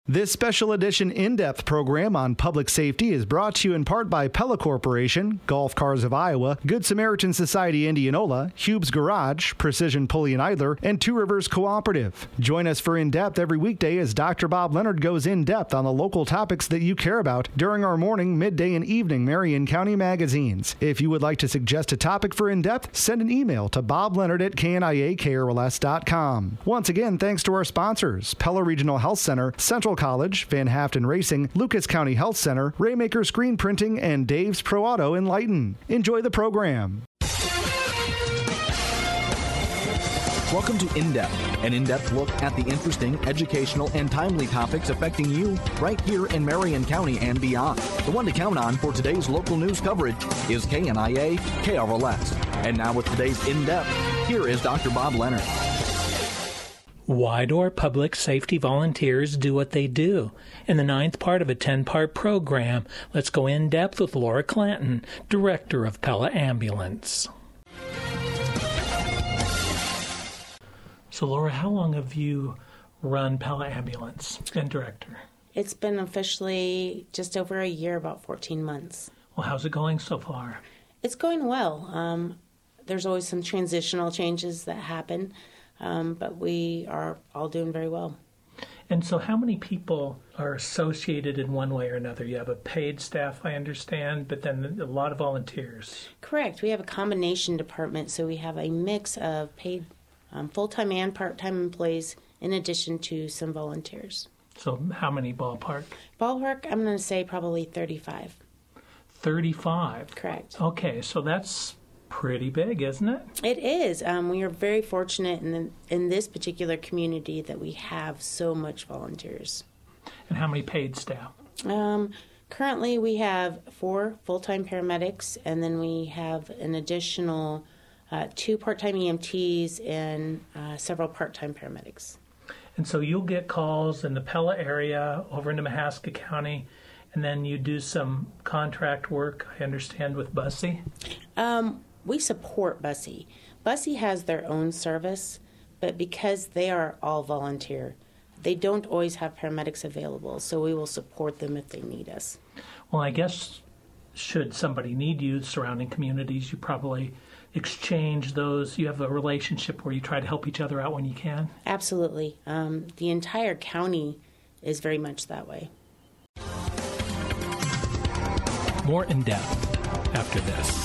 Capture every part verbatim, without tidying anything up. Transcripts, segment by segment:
This special edition in-depth program on public safety is brought to you in part by Pella Corporation, Golf Cars of Iowa, Good Samaritan Society Indianola, Hube's Garage, Precision Pulley and Idler, and Two Rivers Cooperative. Join us for In-Depth every weekday as Doctor Bob Leonard goes in-depth on the local topics that you care about during our morning, midday, and evening Marion County magazines. If you would like to suggest a topic for In-Depth, send an email to bob leonard at k n i a k r l s dot com. Once again, thanks to our sponsors, Pella Regional Health Center, Central College, Van Haften Racing, Lucas County Health Center, Raymaker Screen Printing, and Dave's Pro Auto in Lighton. Enjoy the program. Welcome to In-Depth, an in-depth look at the interesting, educational, and timely topics affecting you right here in Marion County and beyond. The one to count on for today's local news coverage is K N I A K R L S. And now with today's In-Depth, here is Doctor Bob Leonard. Why do our public safety volunteers do what they do? In the ninth part of a ten-part program, let's go in depth with Laura Clanton, Director of Pella Ambulance. So, Laura, how long have you run Pella Ambulance and Director? It's been officially just over a year, about fourteen months. Well, how's it going so far? It's going well. Um, there's always some transitional changes that happen. Um, but we are all doing very well. And so how many people are associated in one way or another? You have a paid staff, I understand, but then a lot of volunteers. Correct. We have a combination department, so we have a mix of paid um, full-time and part-time employees in addition to some volunteers. So how many ballpark? Ballpark, I'm going to say probably thirty-five. thirty-five? Correct. Okay, so that's pretty big, isn't it? It is. Um, we are very fortunate in the, in this particular community that we have so much volunteers. And how many paid staff? Um, currently, we have four full-time paramedics, and then we have an additional uh, two part-time E M Ts and uh, several part-time paramedics. And so you'll get calls in the Pella area over into Mahaska County, and then you do some contract work, I understand, with Bussy? Um, we support Bussy. Bussy has their own service, but because they are all volunteer, they don't always have paramedics available, so we will support them if they need us. Well, I guess should somebody need you, surrounding communities, you probably exchange those. You have a relationship where you try to help each other out when you can? Absolutely. Um, the entire county is very much that way. More in depth after this.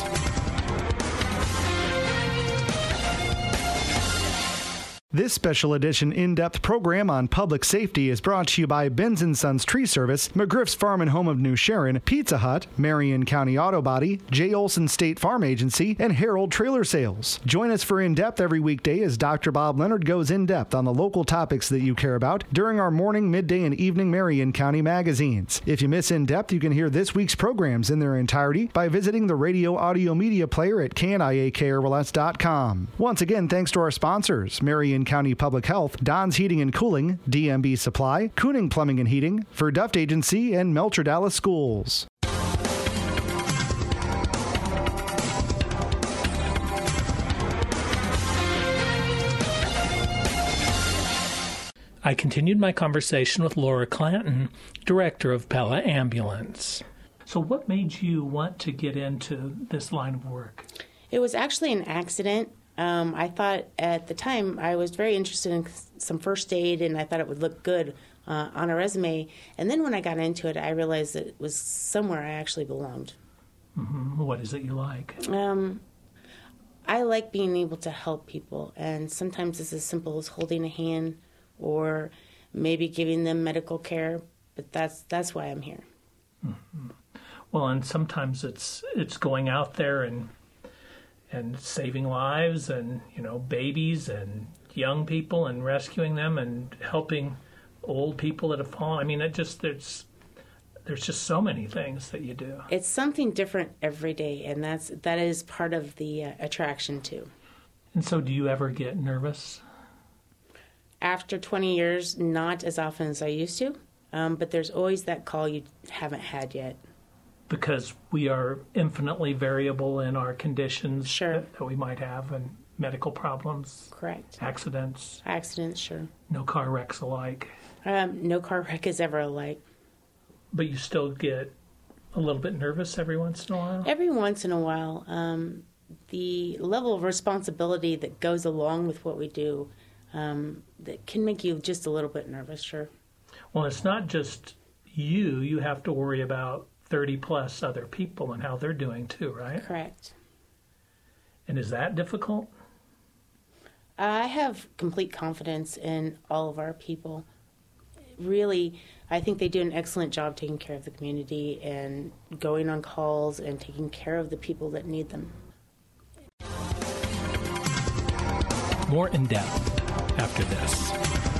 This special edition in-depth program on public safety is brought to you by Benz and Sons Tree Service, McGriff's Farm and Home of New Sharon, Pizza Hut, Marion County Auto Body, J. Olson State Farm Agency, and Harold Trailer Sales. Join us for In-Depth every weekday as Doctor Bob Leonard goes in-depth on the local topics that you care about during our morning, midday, and evening Marion County magazines. If you miss In-Depth, you can hear this week's programs in their entirety by visiting the radio audio media player at k n i a k r l s dot com. Once again, thanks to our sponsors, Marion County Public Health, Don's Heating and Cooling, D M B Supply, Kooning Plumbing and Heating, Verduft Agency, and Melcher Dallas Schools. I continued my conversation with Laura Clanton, Director of Pella Ambulance. So what made you want to get into this line of work? It was actually an accident. Um, I thought at the time I was very interested in some first aid, and I thought it would look good uh, on a resume. And then when I got into it, I realized that it was somewhere I actually belonged. Mm-hmm. What is it you like? Um, I like being able to help people, and sometimes it's as simple as holding a hand or maybe giving them medical care. But that's that's why I'm here. Mm-hmm. Well, and sometimes it's it's going out there and. and saving lives and, you know, babies and young people and rescuing them and helping old people that have fallen. I mean, it just, there's, there's just so many things that you do. It's something different every day, and that's, that is part of the uh, attraction, too. And so do you ever get nervous? After twenty years, not as often as I used to, um, but there's always that call you haven't had yet. Because we are infinitely variable in our conditions sure. that, that we might have, and medical problems. Correct. Accidents. Accidents, sure. No car wrecks alike. Um, no car wreck is ever alike. But you still get a little bit nervous every once in a while? Every once in a while. Um, the level of responsibility that goes along with what we do um, that can make you just a little bit nervous, sure. Well, it's not just you. You have to worry about thirty plus other people and how they're doing too, right? Correct. And is that difficult? I have complete confidence in all of our people. Really, I think they do an excellent job taking care of the community and going on calls and taking care of the people that need them. More in depth after this.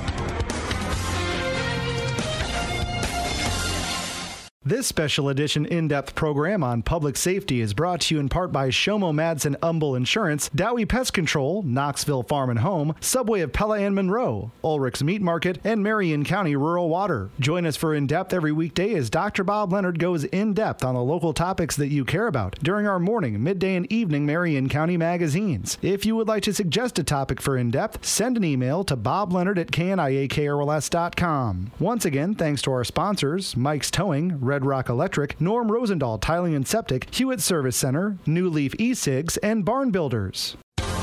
This special edition in-depth program on public safety is brought to you in part by Shomo Madsen Umble Insurance, Dowie Pest Control, Knoxville Farm and Home, Subway of Pella and Monroe, Ulrich's Meat Market, and Marion County Rural Water. Join us for In-Depth every weekday as Doctor Bob Leonard goes in-depth on the local topics that you care about during our morning, midday, and evening Marion County magazines. If you would like to suggest a topic for In-Depth, send an email to bob leonard at k n i a k r l s dot com. Once again, thanks to our sponsors, Mike's Towing, Red Rock Electric, Norm Rosendahl Tiling and Septic, Hewitt Service Center, New Leaf E-Cigs, and Barn Builders.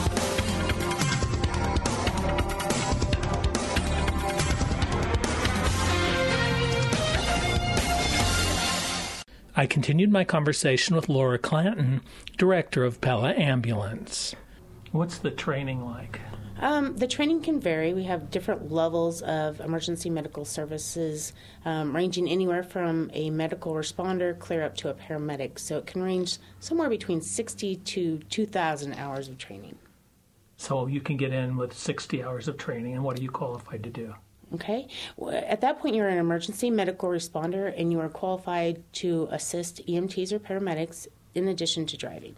I continued my conversation with Laura Clanton, director of Pella Ambulance. What's the training like? Um, the training can vary. We have different levels of emergency medical services, um, ranging anywhere from a medical responder clear up to a paramedic. So it can range somewhere between sixty to two thousand hours of training. So you can get in with sixty hours of training, and what are you qualified to do? Okay. Well, at that point, you're an emergency medical responder, and you are qualified to assist E M Ts or paramedics in addition to driving.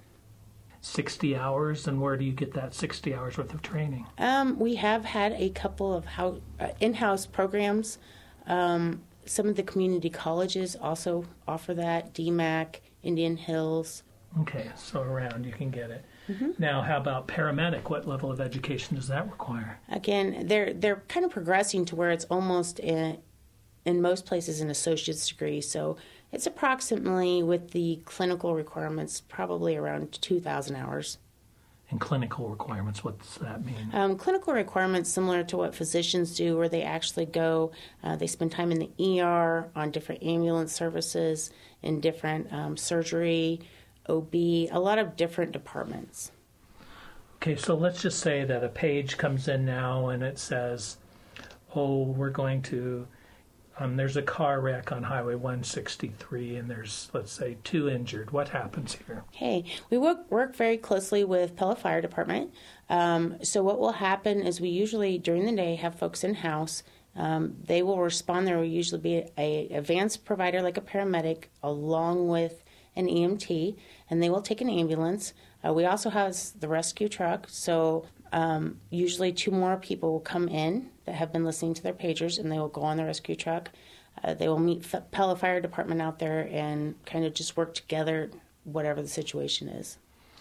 sixty hours, and where do you get that sixty hours worth of training? Um, we have had a couple of house, uh, in-house programs. Um, some of the community colleges also offer that, D MAC, Indian Hills. Okay, so around you can get it. Mm-hmm. Now, how about paramedic? What level of education does that require? Again, they're they're kind of progressing to where it's almost, a, in most places, an associate's degree. So it's approximately, with the clinical requirements, probably around two thousand hours. And clinical requirements, what's that mean? Um, clinical requirements similar to what physicians do, where they actually go, uh, they spend time in the E R, on different ambulance services, in different um, surgery, O B, a lot of different departments. Okay, so let's just say that a page comes in now and it says, oh, we're going to... Um, there's a car wreck on Highway one sixty-three, and there's, let's say, two injured. What happens here? Okay, we work, work very closely with Pella Fire Department. Um, so what will happen is we usually, during the day, have folks in-house. Um, they will respond. There will usually be a advanced provider like a paramedic along with an E M T, and they will take an ambulance. Uh, we also have the rescue truck, so um, usually two more people will come in that have been listening to their pagers, and they will go on the rescue truck. Uh, they will meet F- Pella Fire Department out there and kind of just work together, whatever the situation is.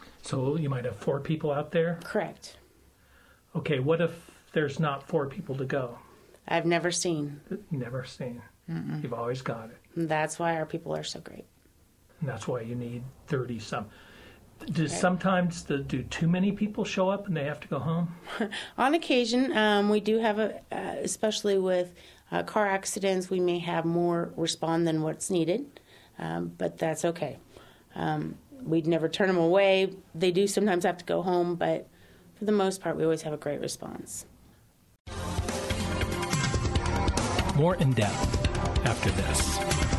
So you might have four people out there? Correct. Okay, what if there's not four people to go? I've never seen. Never seen. Mm-mm. You've always got it. And that's why our people are so great. And that's why you need thirty-some. Does Okay. sometimes the, do too many people show up and they have to go home? On occasion, um, we do have, a, uh, especially with uh, car accidents, we may have more respond than what's needed, um, but that's okay. Um, we'd never turn them away. They do sometimes have to go home, but for the most part, we always have a great response. More in depth after this.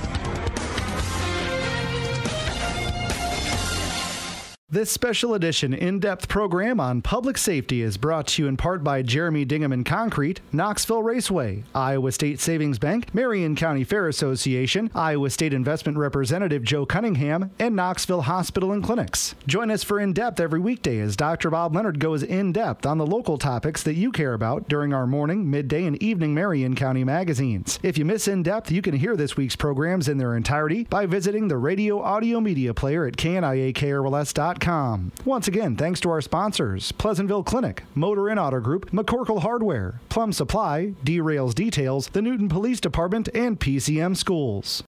This special edition in-depth program on public safety is brought to you in part by Jeremy Dingham and Concrete, Knoxville Raceway, Iowa State Savings Bank, Marion County Fair Association, Iowa State Investment Representative Joe Cunningham, and Knoxville Hospital and Clinics. Join us for In-Depth every weekday as Doctor Bob Leonard goes in-depth on the local topics that you care about during our morning, midday, and evening Marion County magazines. If you miss In-Depth, you can hear this week's programs in their entirety by visiting the radio audio media player at K N I A K R L S dot dot com. Once again, thanks to our sponsors, Pleasantville Clinic, Motor and Auto Group, McCorkle Hardware, Plum Supply, D-Rails Details, the Newton Police Department, and P C M Schools.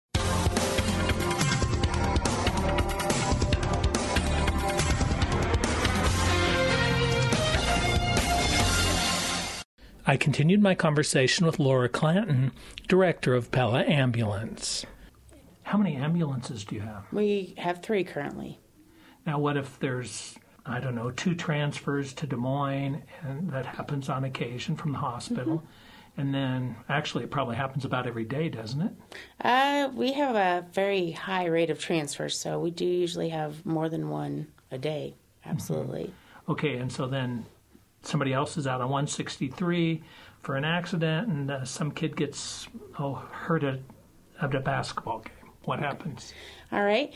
I continued my conversation with Laura Clanton, director of Pella Ambulance. How many ambulances do you have? We have three currently. Now, what if there's, I don't know, two transfers to Des Moines, and that happens on occasion from the hospital, mm-hmm. and then actually it probably happens about every day, doesn't it? Uh, we have a very high rate of transfers, so we do usually have more than one a day. Absolutely. Mm-hmm. Okay, and so then somebody else is out on one sixty-three for an accident, and uh, some kid gets oh hurt at, at a basketball game. What happens? All right.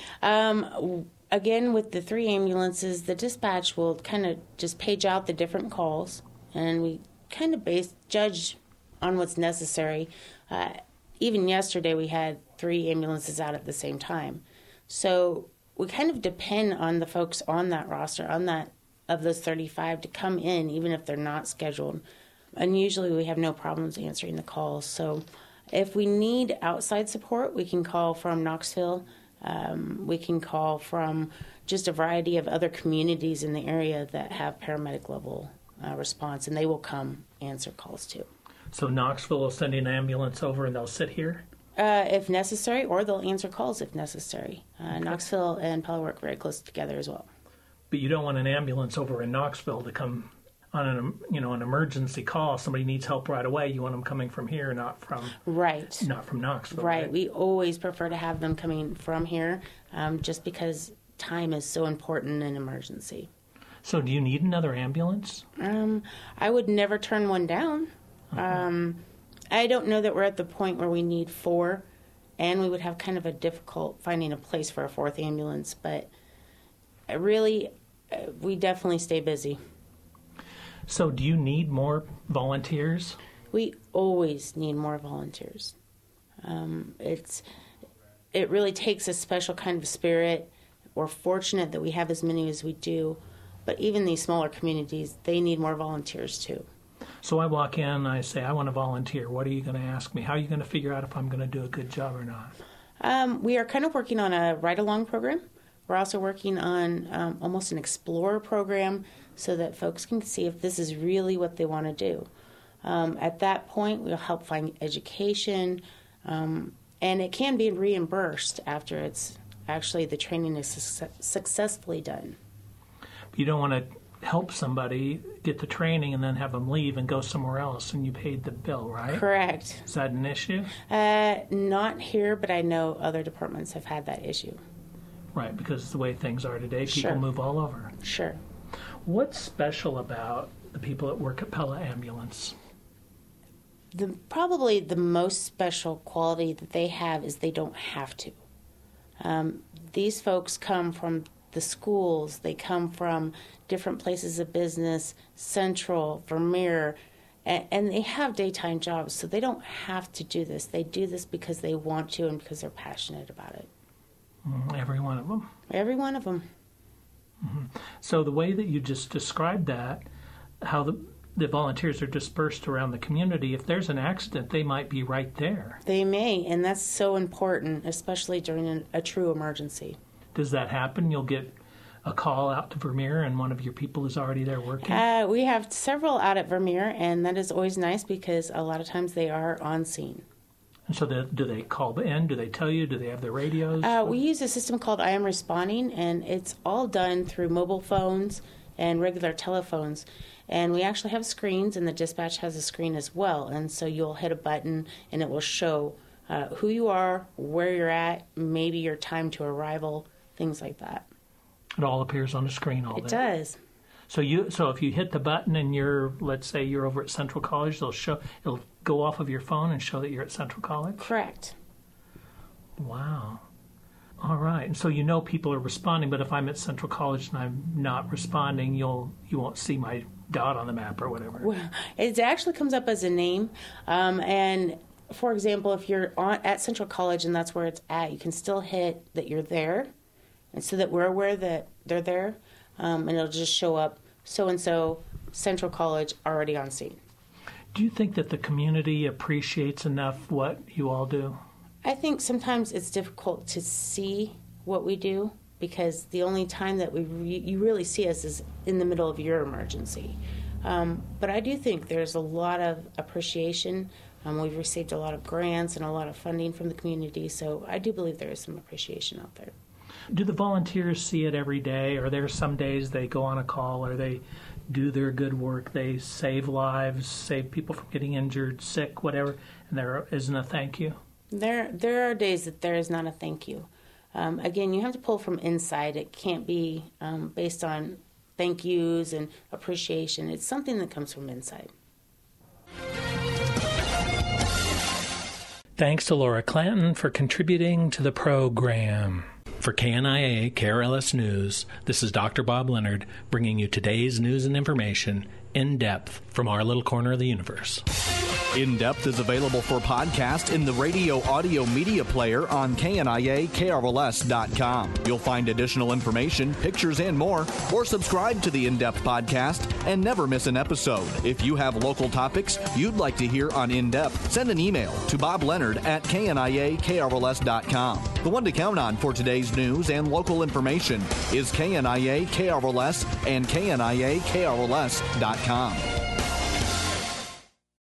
Um, again, with the three ambulances, the dispatch will kind of just page out the different calls, and we kind of base judge on what's necessary. Uh, even yesterday, we had three ambulances out at the same time. So we kind of depend on the folks on that roster, on that of those thirty-five, to come in, even if they're not scheduled. And usually we have no problems answering the calls. So if we need outside support, we can call from Knoxville. Um, we can call from just a variety of other communities in the area that have paramedic level uh, response, and they will come answer calls too. So Knoxville will send an ambulance over and they'll sit here? Uh, if necessary, or they'll answer calls if necessary. Uh, okay. Knoxville and Pella work very close together as well. But you don't want an ambulance over in Knoxville to come on an, you know, an emergency call. Somebody needs help right away. You want them coming from here, not from right, not from Knoxville. Right. right? We always prefer to have them coming from here, um, just because time is so important in an emergency. So, do you need another ambulance? Um, I would never turn one down. Okay. Um, I don't know that we're at the point where we need four, and we would have kind of a difficult finding a place for a fourth ambulance. But really, uh, we definitely stay busy. So do you need more volunteers? We always need more volunteers. Um, it's it really takes a special kind of spirit. We're fortunate that we have as many as we do, but even these smaller communities, they need more volunteers too. So I walk in and I say, I want to volunteer. What are you going to ask me? How are you going to figure out if I'm going to do a good job or not? Um, we are kind of working on a ride-along program. We're also working on um, almost an explorer program, so that folks can see if this is really what they want to do. Um, at that point, we'll help find education, um, and it can be reimbursed after it's actually the training is su- successfully done. You don't want to help somebody get the training and then have them leave and go somewhere else, and you paid the bill, right? Correct. Is that an issue? Uh, not here, but I know other departments have had that issue. Right, because the way things are today, people Sure. move all over. Sure. What's special about the people that work at Pella Ambulance? The, probably the most special quality that they have is they don't have to. Um, these folks come from the schools. They come from different places of business, Central, Vermeer, and, and they have daytime jobs, so they don't have to do this. They do this because they want to and because they're passionate about it. Mm, every one of them? Every one of them. Mm-hmm. So the way that you just described that, how the, the volunteers are dispersed around the community, if there's an accident, they might be right there. They may, and that's so important, especially during a, a true emergency. Does that happen? You'll get a call out to Vermeer and one of your people is already there working? Uh, we have several out at Vermeer, and that is always nice because a lot of times they are on scene. And so they, do they call in? Do they tell you? Do they have their radios? Uh, we use a system called I Am Responding, and it's all done through mobile phones and regular telephones. And we actually have screens, and the dispatch has a screen as well. And so you'll hit a button, and it will show uh, who you are, where you're at, maybe your time to arrival, things like that. It all appears on the screen all day. It does. So you, so if you hit the button and you're, let's say you're over at Central College, they'll show, it'll go off of your phone and show that you're at Central College? Correct. Wow. All right. And so you know people are responding, but if I'm at Central College and I'm not responding, you'll you won't see my dot on the map or whatever. Well, it actually comes up as a name. Um, and for example, if you're on, at Central College and that's where it's at, you can still hit that you're there. and so that we're aware that they're there, um, and it'll just show up, so-and-so, Central College, already on scene. Do you think that the community appreciates enough what you all do? I think sometimes it's difficult to see what we do because the only time that we re- you really see us is in the middle of your emergency. Um, but I do think there's a lot of appreciation. Um, we've received a lot of grants and a lot of funding from the community, so I do believe there is some appreciation out there. Do the volunteers see it every day? Or there some days they go on a call or they do their good work, they save lives, save people from getting injured, sick, whatever, and there isn't a thank you? There there are days that there is not a thank you. Um, again, you have to pull from inside. It can't be um, based on thank yous and appreciation. It's something that comes from inside. Thanks to Laura Clanton for contributing to the program. For K N I A K R L S News, this is Doctor Bob Leonard bringing you today's news and information in depth from our little corner of the universe. In Depth is available for podcast in the radio audio media player on K N I A K R L S dot com. You'll find additional information, pictures, and more, or subscribe to the In Depth podcast and never miss an episode. If you have local topics you'd like to hear on In Depth, send an email to Bob Leonard at K N I A K R L S dot com. The one to count on for today's news and local information is K N I A K R L S and K N I A K R L S dot com.